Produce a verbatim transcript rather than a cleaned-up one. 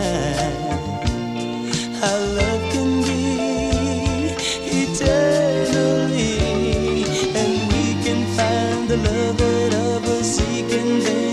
Our love can be eternally, and we can find the love that others seek and they